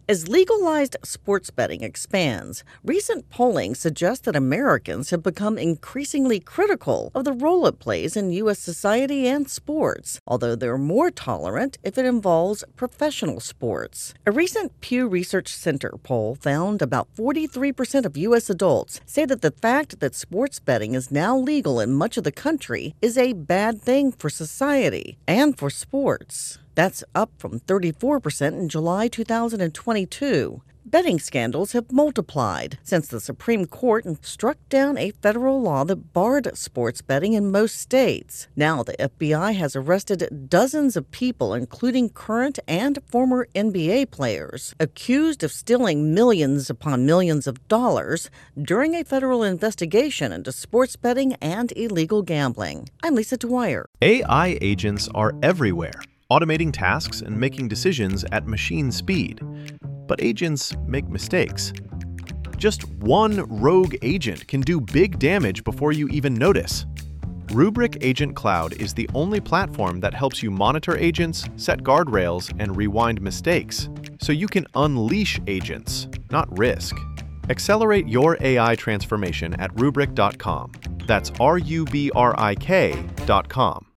As legalized sports betting expands, recent polling suggests that Americans have become increasingly critical of the role it plays in U.S. society and sports, although they're more tolerant if it involves professional sports. A recent Pew Research Center poll found about 43% of U.S. adults say that the fact that sports betting is now legal in much of the country is a bad thing for society and for sports. That's up from 34% in July 2022. Betting scandals have multiplied since the Supreme Court struck down a federal law that barred sports betting in most states. Now the FBI has arrested dozens of people, including current and former NBA players, accused of stealing millions upon millions of dollars during a federal investigation into sports betting and illegal gambling. I'm Lisa Dwyer. AI agents are everywhere, automating tasks and making decisions at machine speed. But agents make mistakes. Just one rogue agent can do big damage before you even notice. Rubrik Agent Cloud is the only platform that helps you monitor agents, set guardrails, and rewind mistakes, so you can unleash agents, not risk. Accelerate your AI transformation at Rubrik.com. That's RUBRIK.com.